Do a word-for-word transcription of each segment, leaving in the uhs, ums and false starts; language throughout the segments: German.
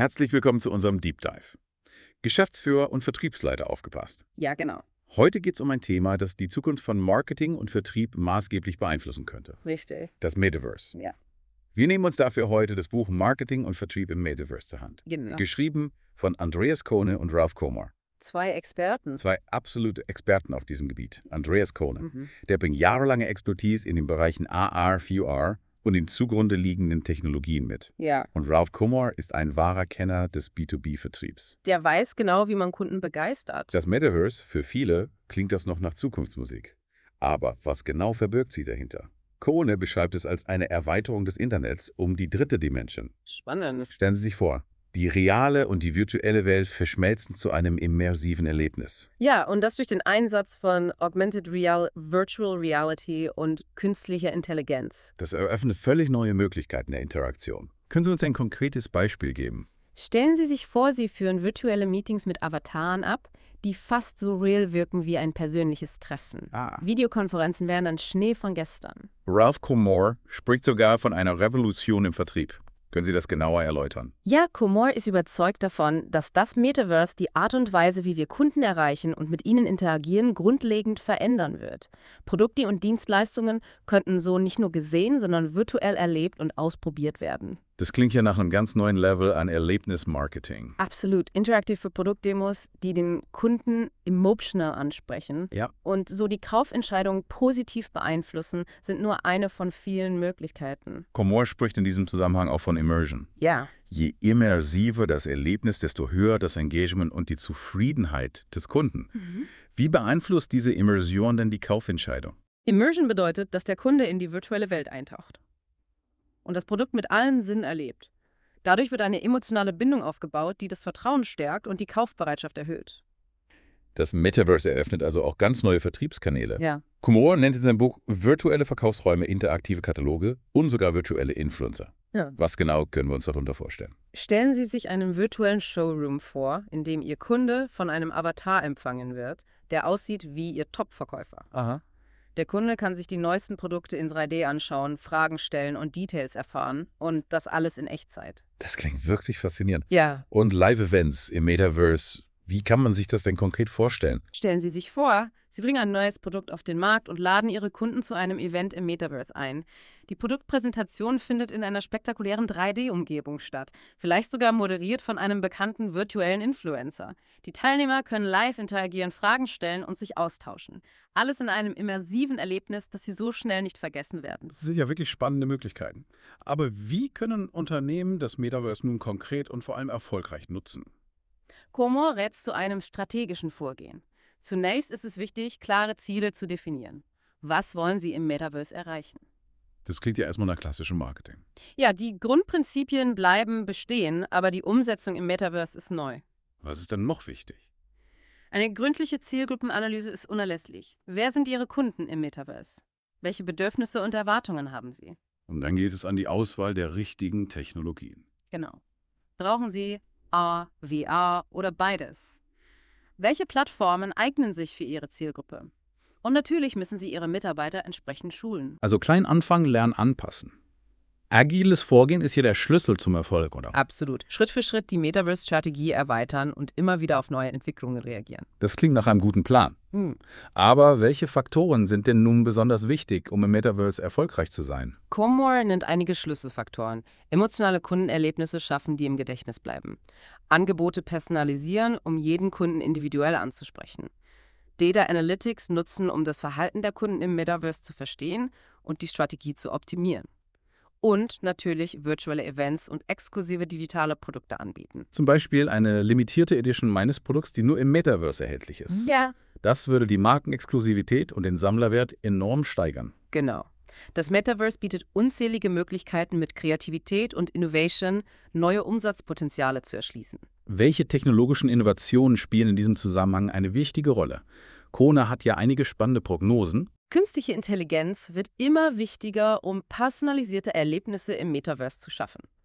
Herzlich willkommen zu unserem Deep Dive. Geschäftsführer und Vertriebsleiter aufgepasst. Ja, genau. Heute geht es um ein Thema, das die Zukunft von Marketing und Vertrieb maßgeblich beeinflussen könnte. Richtig. Das Metaverse. Ja. Wir nehmen uns dafür heute das Buch Marketing und Vertrieb im Metaverse zur Hand. Genau. Geschrieben von Andreas Kohne und Ralph Komor. Zwei Experten. Zwei absolute Experten auf diesem Gebiet. Andreas Kohne, Mhm. der bringt jahrelange Expertise in den Bereichen A R, V R und den zugrunde liegenden Technologien mit. Ja. Und Ralph Komor ist ein wahrer Kenner des B zwei B-Vertriebs. Der weiß genau, wie man Kunden begeistert. Das Metaverse, für viele klingt das noch nach Zukunftsmusik. Aber was genau verbirgt sie dahinter? Kohne beschreibt es als eine Erweiterung des Internets um die dritte Dimension. Spannend. Stellen Sie sich vor, die reale und die virtuelle Welt verschmelzen zu einem immersiven Erlebnis. Ja, und das durch den Einsatz von Augmented Real, Virtual Reality und künstlicher Intelligenz. Das eröffnet völlig neue Möglichkeiten der Interaktion. Können Sie uns ein konkretes Beispiel geben? Stellen Sie sich vor, Sie führen virtuelle Meetings mit Avataren ab, die fast so real wirken wie ein persönliches Treffen. Ah. Videokonferenzen wären dann Schnee von gestern. Ralph Komor spricht sogar von einer Revolution im Vertrieb. Können Sie das genauer erläutern? Ja, Komor ist überzeugt davon, dass das Metaverse die Art und Weise, wie wir Kunden erreichen und mit ihnen interagieren, grundlegend verändern wird. Produkte und Dienstleistungen könnten so nicht nur gesehen, sondern virtuell erlebt und ausprobiert werden. Das klingt ja nach einem ganz neuen Level an Erlebnismarketing. Absolut. Interaktive Produktdemos, die den Kunden emotional ansprechen Ja. und so die Kaufentscheidung positiv beeinflussen, sind nur eine von vielen Möglichkeiten. Komor spricht in diesem Zusammenhang auch von Immersion. Ja. Je immersiver das Erlebnis, desto höher das Engagement und die Zufriedenheit des Kunden. Mhm. Wie beeinflusst diese Immersion denn die Kaufentscheidung? Immersion bedeutet, dass der Kunde in die virtuelle Welt eintaucht und das Produkt mit allen Sinnen erlebt. Dadurch wird eine emotionale Bindung aufgebaut, die das Vertrauen stärkt und die Kaufbereitschaft erhöht. Das Metaverse eröffnet also auch ganz neue Vertriebskanäle. Ja. Komor nennt in seinem Buch virtuelle Verkaufsräume, interaktive Kataloge und sogar virtuelle Influencer. Ja. Was genau können wir uns darunter vorstellen? Stellen Sie sich einen virtuellen Showroom vor, in dem Ihr Kunde von einem Avatar empfangen wird, der aussieht wie Ihr Top-Verkäufer. Aha. Der Kunde kann sich die neuesten Produkte in drei D anschauen, Fragen stellen und Details erfahren und das alles in Echtzeit. Das klingt wirklich faszinierend. Ja. Und Live-Events im Metaverse, wie kann man sich das denn konkret vorstellen? Stellen Sie sich vor, Sie bringen ein neues Produkt auf den Markt und laden Ihre Kunden zu einem Event im Metaverse ein. Die Produktpräsentation findet in einer spektakulären drei D-Umgebung statt, vielleicht sogar moderiert von einem bekannten virtuellen Influencer. Die Teilnehmer können live interagieren, Fragen stellen und sich austauschen. Alles in einem immersiven Erlebnis, das Sie so schnell nicht vergessen werden. Das sind ja wirklich spannende Möglichkeiten. Aber wie können Unternehmen das Metaverse nun konkret und vor allem erfolgreich nutzen? Komor rät zu einem strategischen Vorgehen. Zunächst ist es wichtig, klare Ziele zu definieren. Was wollen Sie im Metaverse erreichen? Das klingt ja erstmal nach klassischem Marketing. Ja, die Grundprinzipien bleiben bestehen, aber die Umsetzung im Metaverse ist neu. Was ist denn noch wichtig? Eine gründliche Zielgruppenanalyse ist unerlässlich. Wer sind Ihre Kunden im Metaverse? Welche Bedürfnisse und Erwartungen haben Sie? Und dann geht es an die Auswahl der richtigen Technologien. Genau. Brauchen Sie A R, V R oder beides? Welche Plattformen eignen sich für Ihre Zielgruppe? Und natürlich müssen Sie Ihre Mitarbeiter entsprechend schulen. Also klein anfangen, lernen, anpassen. Agiles Vorgehen ist hier der Schlüssel zum Erfolg, oder? Absolut. Schritt für Schritt die Metaverse-Strategie erweitern und immer wieder auf neue Entwicklungen reagieren. Das klingt nach einem guten Plan. Hm. Aber welche Faktoren sind denn nun besonders wichtig, um im Metaverse erfolgreich zu sein? Komor nennt einige Schlüsselfaktoren. Emotionale Kundenerlebnisse schaffen, die im Gedächtnis bleiben. Angebote personalisieren, um jeden Kunden individuell anzusprechen. Data Analytics nutzen, um das Verhalten der Kunden im Metaverse zu verstehen und die Strategie zu optimieren. Und natürlich virtuelle Events und exklusive digitale Produkte anbieten. Zum Beispiel eine limitierte Edition meines Produkts, die nur im Metaverse erhältlich ist. Ja. Das würde die Markenexklusivität und den Sammlerwert enorm steigern. Genau. Das Metaverse bietet unzählige Möglichkeiten, mit Kreativität und Innovation neue Umsatzpotenziale zu erschließen. Welche technologischen Innovationen spielen in diesem Zusammenhang eine wichtige Rolle? Kohne hat ja einige spannende Prognosen. Künstliche Intelligenz wird immer wichtiger, um personalisierte Erlebnisse im Metaverse zu schaffen.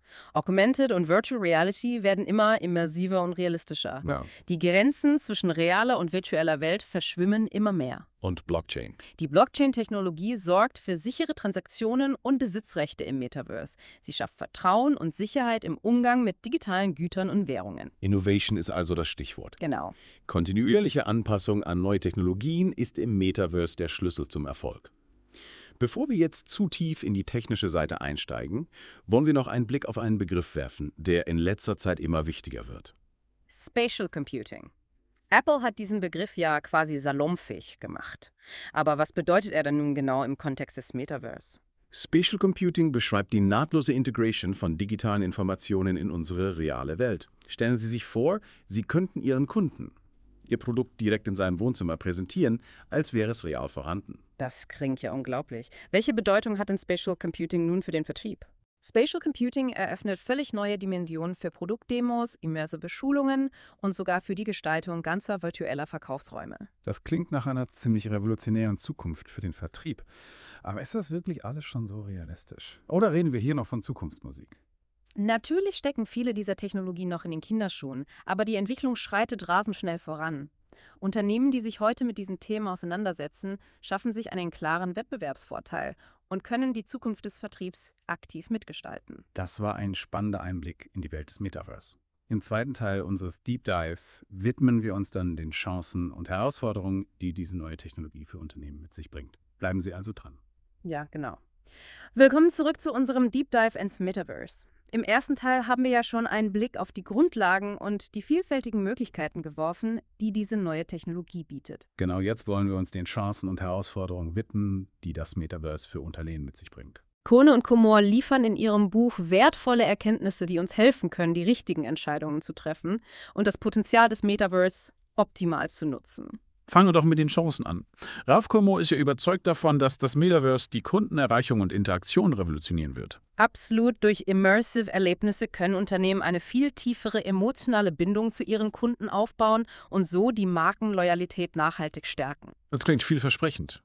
Augmented und Virtual Reality werden immer immersiver und realistischer. Ja. Die Grenzen zwischen realer und virtueller Welt verschwimmen immer mehr. Und Blockchain. Die Blockchain-Technologie sorgt für sichere Transaktionen und Besitzrechte im Metaverse. Sie schafft Vertrauen und Sicherheit im Umgang mit digitalen Gütern und Währungen. Innovation ist also das Stichwort. Genau. Kontinuierliche Anpassung an neue Technologien ist im Metaverse der Schlüssel zum Erfolg. Bevor wir jetzt zu tief in die technische Seite einsteigen, wollen wir noch einen Blick auf einen Begriff werfen, der in letzter Zeit immer wichtiger wird. Spatial Computing. Apple hat diesen Begriff ja quasi salonfähig gemacht. Aber was bedeutet er denn nun genau im Kontext des Metaverse? Spatial Computing beschreibt die nahtlose Integration von digitalen Informationen in unsere reale Welt. Stellen Sie sich vor, Sie könnten Ihren Kunden Ihr Produkt direkt in seinem Wohnzimmer präsentieren, als wäre es real vorhanden. Das klingt ja unglaublich. Welche Bedeutung hat denn Spatial Computing nun für den Vertrieb? Spatial Computing eröffnet völlig neue Dimensionen für Produktdemos, immersive Schulungen und sogar für die Gestaltung ganzer virtueller Verkaufsräume. Das klingt nach einer ziemlich revolutionären Zukunft für den Vertrieb. Aber ist das wirklich alles schon so realistisch? Oder reden wir hier noch von Zukunftsmusik? Natürlich stecken viele dieser Technologien noch in den Kinderschuhen, aber die Entwicklung schreitet rasend schnell voran. Unternehmen, die sich heute mit diesen Themen auseinandersetzen, schaffen sich einen klaren Wettbewerbsvorteil und können die Zukunft des Vertriebs aktiv mitgestalten. Das war ein spannender Einblick in die Welt des Metaverse. Im zweiten Teil unseres Deep Dives widmen wir uns dann den Chancen und Herausforderungen, die diese neue Technologie für Unternehmen mit sich bringt. Bleiben Sie also dran. Ja, genau. Willkommen zurück zu unserem Deep Dive ins Metaverse. Im ersten Teil haben wir ja schon einen Blick auf die Grundlagen und die vielfältigen Möglichkeiten geworfen, die diese neue Technologie bietet. Genau jetzt wollen wir uns den Chancen und Herausforderungen widmen, die das Metaverse für Unternehmen mit sich bringt. Kohne und Komor liefern in ihrem Buch wertvolle Erkenntnisse, die uns helfen können, die richtigen Entscheidungen zu treffen und das Potenzial des Metaverse optimal zu nutzen. Fangen wir doch mit den Chancen an. Ralph Komo ist ja überzeugt davon, dass das Metaverse die Kundenerreichung und Interaktion revolutionieren wird. Absolut, durch immersive Erlebnisse können Unternehmen eine viel tiefere emotionale Bindung zu ihren Kunden aufbauen und so die Markenloyalität nachhaltig stärken. Das klingt vielversprechend.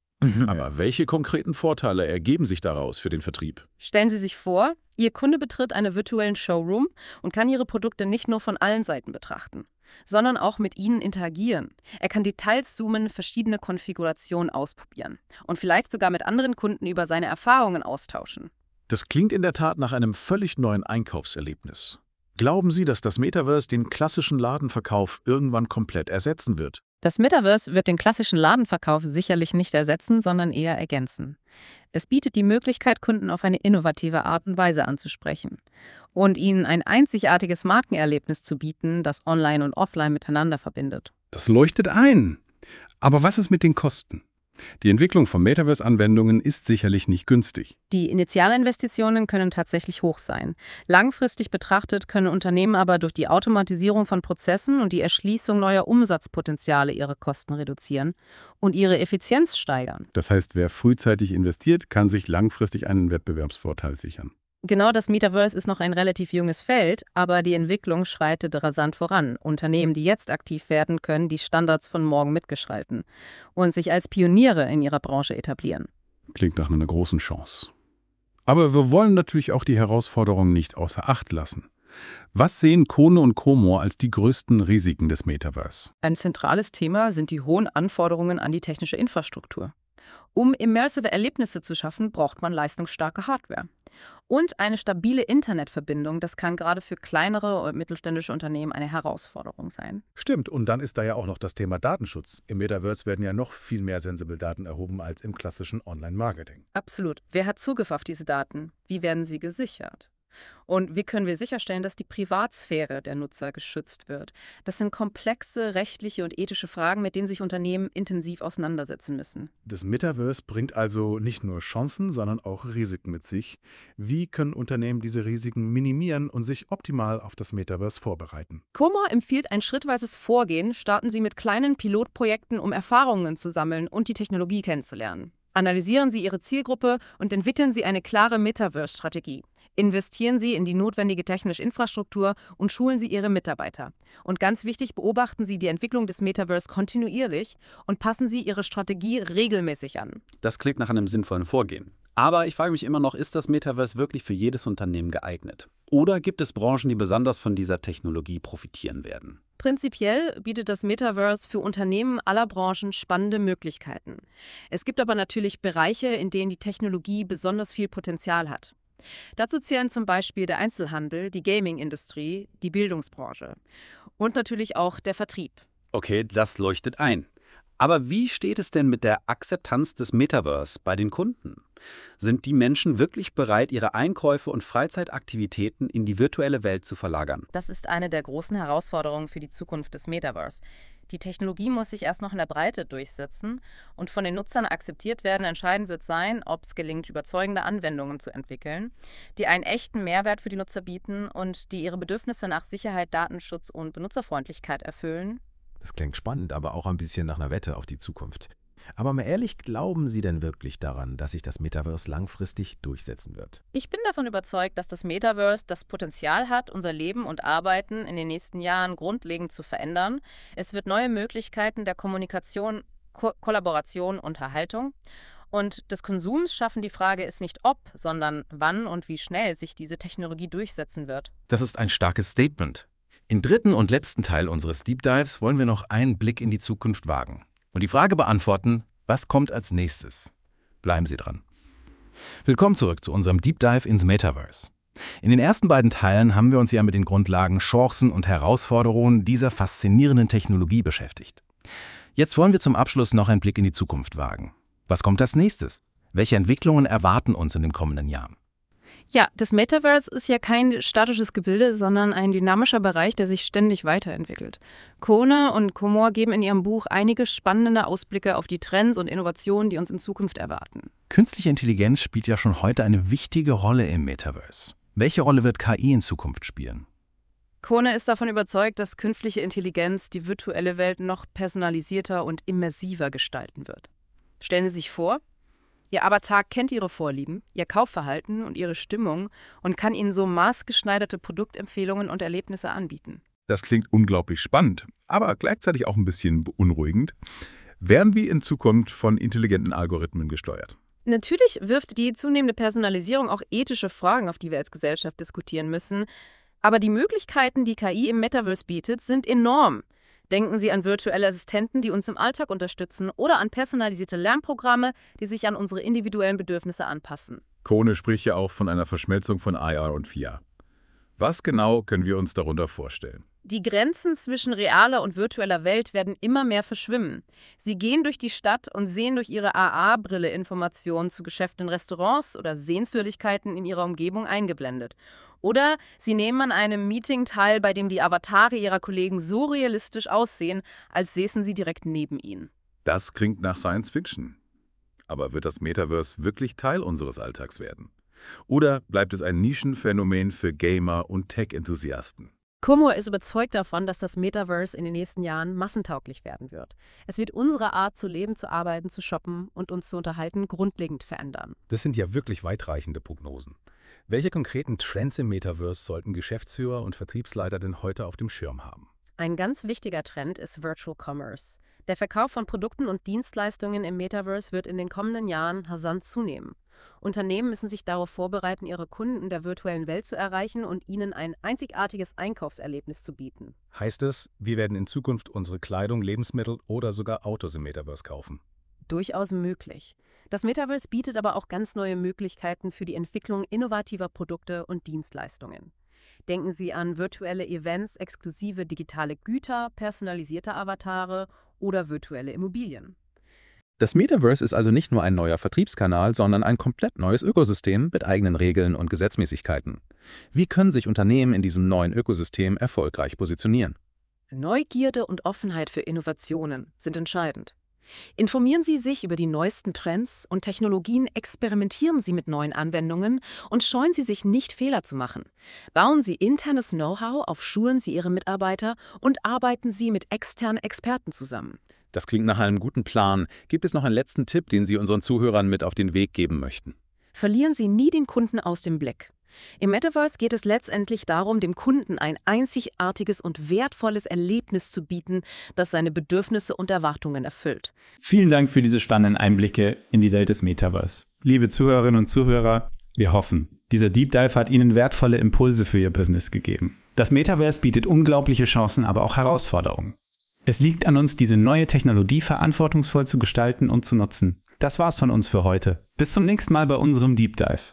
Aber welche konkreten Vorteile ergeben sich daraus für den Vertrieb? Stellen Sie sich vor, Ihr Kunde betritt einen virtuellen Showroom und kann Ihre Produkte nicht nur von allen Seiten betrachten, sondern auch mit ihnen interagieren. Er kann Details zoomen, verschiedene Konfigurationen ausprobieren und vielleicht sogar mit anderen Kunden über seine Erfahrungen austauschen. Das klingt in der Tat nach einem völlig neuen Einkaufserlebnis. Glauben Sie, dass das Metaverse den klassischen Ladenverkauf irgendwann komplett ersetzen wird? Das Metaverse wird den klassischen Ladenverkauf sicherlich nicht ersetzen, sondern eher ergänzen. Es bietet die Möglichkeit, Kunden auf eine innovative Art und Weise anzusprechen und ihnen ein einzigartiges Markenerlebnis zu bieten, das online und offline miteinander verbindet. Das leuchtet ein. Aber was ist mit den Kosten? Die Entwicklung von Metaverse-Anwendungen ist sicherlich nicht günstig. Die Initialinvestitionen können tatsächlich hoch sein. Langfristig betrachtet können Unternehmen aber durch die Automatisierung von Prozessen und die Erschließung neuer Umsatzpotenziale ihre Kosten reduzieren und ihre Effizienz steigern. Das heißt, wer frühzeitig investiert, kann sich langfristig einen Wettbewerbsvorteil sichern. Genau, das Metaverse ist noch ein relativ junges Feld, aber die Entwicklung schreitet rasant voran. Unternehmen, die jetzt aktiv werden, können die Standards von morgen mitgestalten und sich als Pioniere in ihrer Branche etablieren. Klingt nach einer großen Chance. Aber wir wollen natürlich auch die Herausforderungen nicht außer Acht lassen. Was sehen Kohne und Komor als die größten Risiken des Metaverse? Ein zentrales Thema sind die hohen Anforderungen an die technische Infrastruktur. Um immersive Erlebnisse zu schaffen, braucht man leistungsstarke Hardware. Und eine stabile Internetverbindung, das kann gerade für kleinere und mittelständische Unternehmen eine Herausforderung sein. Stimmt, und dann ist da ja auch noch das Thema Datenschutz. Im Metaverse werden ja noch viel mehr sensible Daten erhoben als im klassischen Online-Marketing. Absolut. Wer hat Zugriff auf diese Daten? Wie werden sie gesichert? Und wie können wir sicherstellen, dass die Privatsphäre der Nutzer geschützt wird? Das sind komplexe rechtliche und ethische Fragen, mit denen sich Unternehmen intensiv auseinandersetzen müssen. Das Metaverse bringt also nicht nur Chancen, sondern auch Risiken mit sich. Wie können Unternehmen diese Risiken minimieren und sich optimal auf das Metaverse vorbereiten? Komor empfiehlt ein schrittweises Vorgehen. Starten Sie mit kleinen Pilotprojekten, um Erfahrungen zu sammeln und die Technologie kennenzulernen. Analysieren Sie Ihre Zielgruppe und entwickeln Sie eine klare Metaverse-Strategie. Investieren Sie in die notwendige technische Infrastruktur und schulen Sie Ihre Mitarbeiter. Und ganz wichtig, beobachten Sie die Entwicklung des Metaverse kontinuierlich und passen Sie Ihre Strategie regelmäßig an. Das klingt nach einem sinnvollen Vorgehen. Aber ich frage mich immer noch, ist das Metaverse wirklich für jedes Unternehmen geeignet? Oder gibt es Branchen, die besonders von dieser Technologie profitieren werden? Prinzipiell bietet das Metaverse für Unternehmen aller Branchen spannende Möglichkeiten. Es gibt aber natürlich Bereiche, in denen die Technologie besonders viel Potenzial hat. Dazu zählen zum Beispiel der Einzelhandel, die Gaming-Industrie, die Bildungsbranche und natürlich auch der Vertrieb. Okay, das leuchtet ein. Aber wie steht es denn mit der Akzeptanz des Metaverse bei den Kunden? Sind die Menschen wirklich bereit, ihre Einkäufe und Freizeitaktivitäten in die virtuelle Welt zu verlagern? Das ist eine der großen Herausforderungen für die Zukunft des Metaverse. Die Technologie muss sich erst noch in der Breite durchsetzen und von den Nutzern akzeptiert werden. Entscheidend wird sein, ob es gelingt, überzeugende Anwendungen zu entwickeln, die einen echten Mehrwert für die Nutzer bieten und die ihre Bedürfnisse nach Sicherheit, Datenschutz und Benutzerfreundlichkeit erfüllen. Das klingt spannend, aber auch ein bisschen nach einer Wette auf die Zukunft. Aber mal ehrlich, glauben Sie denn wirklich daran, dass sich das Metaverse langfristig durchsetzen wird? Ich bin davon überzeugt, dass das Metaverse das Potenzial hat, unser Leben und Arbeiten in den nächsten Jahren grundlegend zu verändern. Es wird neue Möglichkeiten der Kommunikation, Ko- Kollaboration und Unterhaltung und des Konsums schaffen. Die Frage ist nicht ob, sondern wann und wie schnell sich diese Technologie durchsetzen wird. Das ist ein starkes Statement. Im dritten und letzten Teil unseres Deep Dives wollen wir noch einen Blick in die Zukunft wagen und die Frage beantworten, was kommt als nächstes? Bleiben Sie dran. Willkommen zurück zu unserem Deep Dive ins Metaverse. In den ersten beiden Teilen haben wir uns ja mit den Grundlagen, Chancen und Herausforderungen dieser faszinierenden Technologie beschäftigt. Jetzt wollen wir zum Abschluss noch einen Blick in die Zukunft wagen. Was kommt als nächstes? Welche Entwicklungen erwarten uns in den kommenden Jahren? Ja, das Metaverse ist ja kein statisches Gebilde, sondern ein dynamischer Bereich, der sich ständig weiterentwickelt. Kone und Komor geben in ihrem Buch einige spannende Ausblicke auf die Trends und Innovationen, die uns in Zukunft erwarten. Künstliche Intelligenz spielt ja schon heute eine wichtige Rolle im Metaverse. Welche Rolle wird K I in Zukunft spielen? Kone ist davon überzeugt, dass künstliche Intelligenz die virtuelle Welt noch personalisierter und immersiver gestalten wird. Stellen Sie sich vor, Ihr Avatar kennt Ihre Vorlieben, Ihr Kaufverhalten und Ihre Stimmung und kann Ihnen so maßgeschneiderte Produktempfehlungen und Erlebnisse anbieten. Das klingt unglaublich spannend, aber gleichzeitig auch ein bisschen beunruhigend. Werden wir in Zukunft von intelligenten Algorithmen gesteuert? Natürlich wirft die zunehmende Personalisierung auch ethische Fragen, auf die wir als Gesellschaft diskutieren müssen. Aber die Möglichkeiten, die K I im Metaverse bietet, sind enorm. Denken Sie an virtuelle Assistenten, die uns im Alltag unterstützen, oder an personalisierte Lernprogramme, die sich an unsere individuellen Bedürfnisse anpassen. Kone spricht ja auch von einer Verschmelzung von I R und V R. Was genau können wir uns darunter vorstellen? Die Grenzen zwischen realer und virtueller Welt werden immer mehr verschwimmen. Sie gehen durch die Stadt und sehen durch ihre A R-Brille Informationen zu Geschäften in Restaurants oder Sehenswürdigkeiten in ihrer Umgebung eingeblendet. Oder sie nehmen an einem Meeting teil, bei dem die Avatare ihrer Kollegen so realistisch aussehen, als säßen sie direkt neben ihnen. Das klingt nach Science Fiction. Aber wird das Metaverse wirklich Teil unseres Alltags werden? Oder bleibt es ein Nischenphänomen für Gamer und Tech-Enthusiasten? Komor ist überzeugt davon, dass das Metaverse in den nächsten Jahren massentauglich werden wird. Es wird unsere Art zu leben, zu arbeiten, zu shoppen und uns zu unterhalten grundlegend verändern. Das sind ja wirklich weitreichende Prognosen. Welche konkreten Trends im Metaverse sollten Geschäftsführer und Vertriebsleiter denn heute auf dem Schirm haben? Ein ganz wichtiger Trend ist Virtual Commerce. Der Verkauf von Produkten und Dienstleistungen im Metaverse wird in den kommenden Jahren rasant zunehmen. Unternehmen müssen sich darauf vorbereiten, ihre Kunden in der virtuellen Welt zu erreichen und ihnen ein einzigartiges Einkaufserlebnis zu bieten. Heißt es, wir werden in Zukunft unsere Kleidung, Lebensmittel oder sogar Autos im Metaverse kaufen? Durchaus möglich. Das Metaverse bietet aber auch ganz neue Möglichkeiten für die Entwicklung innovativer Produkte und Dienstleistungen. Denken Sie an virtuelle Events, exklusive digitale Güter, personalisierte Avatare oder virtuelle Immobilien. Das Metaverse ist also nicht nur ein neuer Vertriebskanal, sondern ein komplett neues Ökosystem mit eigenen Regeln und Gesetzmäßigkeiten. Wie können sich Unternehmen in diesem neuen Ökosystem erfolgreich positionieren? Neugierde und Offenheit für Innovationen sind entscheidend. Informieren Sie sich über die neuesten Trends und Technologien, experimentieren Sie mit neuen Anwendungen und scheuen Sie sich nicht, Fehler zu machen. Bauen Sie internes Know-how auf, schulen Sie Ihre Mitarbeiter und arbeiten Sie mit externen Experten zusammen. Das klingt nach einem guten Plan. Gibt es noch einen letzten Tipp, den Sie unseren Zuhörern mit auf den Weg geben möchten? Verlieren Sie nie den Kunden aus dem Blick. Im Metaverse geht es letztendlich darum, dem Kunden ein einzigartiges und wertvolles Erlebnis zu bieten, das seine Bedürfnisse und Erwartungen erfüllt. Vielen Dank für diese spannenden Einblicke in die Welt des Metaverse. Liebe Zuhörerinnen und Zuhörer, wir hoffen, dieser Deep Dive hat Ihnen wertvolle Impulse für Ihr Business gegeben. Das Metaverse bietet unglaubliche Chancen, aber auch Herausforderungen. Es liegt an uns, diese neue Technologie verantwortungsvoll zu gestalten und zu nutzen. Das war's von uns für heute. Bis zum nächsten Mal bei unserem Deep Dive.